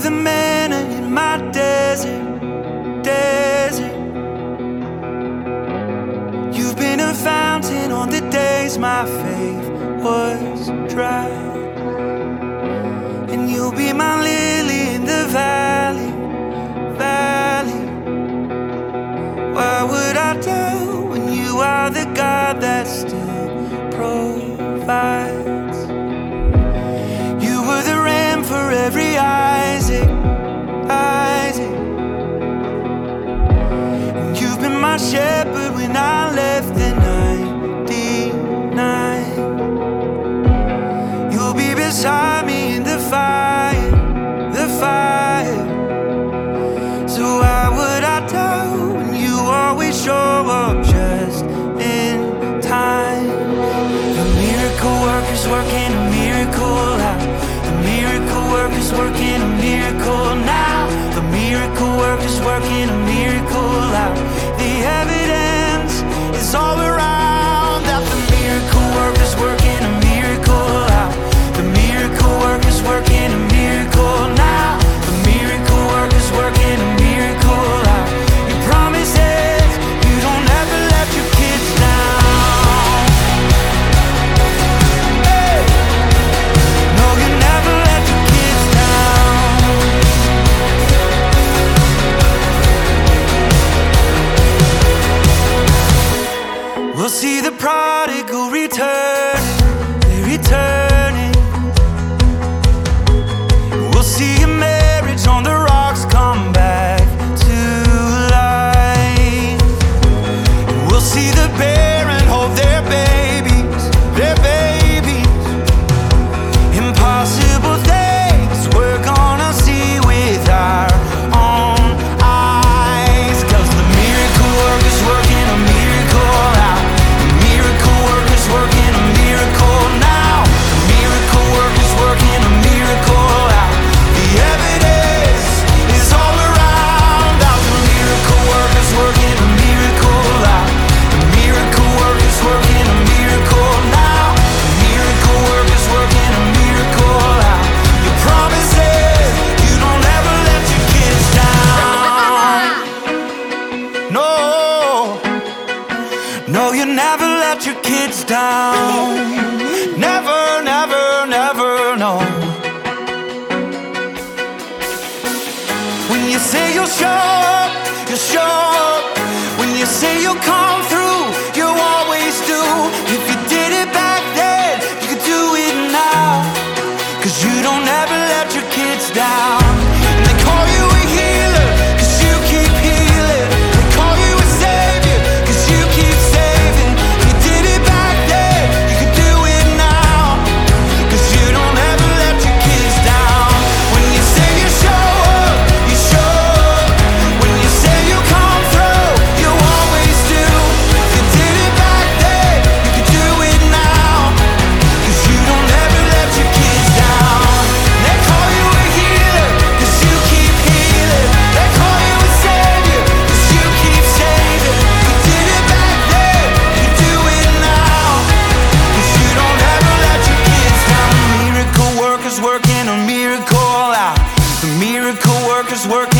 the manna in my desert. You've been a fountain on the days my faith was dry, and you'll be my lily in the valley. Why would I doubt when you are the God that still provides? You were the ram for every Isaac. And you've been my shepherd when I left the 99. You'll be beside me in the fire. So why would I doubt when you always show up just in time? The miracle worker's working a miracle out. The miracle worker's working a miracle now. The miracle worker's working a miracle out. The evidence is all around that the miracle worker's working a miracle out. The miracle worker's working a miracle now. The miracle worker's working a miracle out. Your promises, you don't ever let your kids down. Hey! No, you never let your kids down. We'll see the prodigal return, they're returning. We'll see a marriage on the rocks come back to life. We'll see the barren hold their babies. Impossible things we're gonna see with our own eyes. 'Cause the miracle worker's working a miracle out. The miracle worker's working a miracle now. The miracle worker's working a miracle out. The evidence is all around that the miracle worker's working a miracle out. The miracle worker's working a miracle now. The miracle worker's working a miracle out. Your promises, you don't ever let your kids down. No, you never let your kids down. Never, no. When you say you'll show up, you'll show up. When you say you'll come through, you always do. If you did it back then, you could do it now. 'Cause you don't ever let your kids down. And they call you a healer, 'cause you keep healing. They call you a savior, 'cause you keep saving. If you did it back then, you could do it now. 'Cause you don't ever let your kids down. When you say you show up, you show up. When you say you come through, you always do. If you did it back then, you could do it now. 'Cause you don't ever let your kids down. They call you a healer, 'cause you keep healing. They call you a savior, 'cause you keep saving. You did it back then, you do it now. 'Cause you don't ever let your kids down. The miracle worker's working a miracle out. The miracle worker's working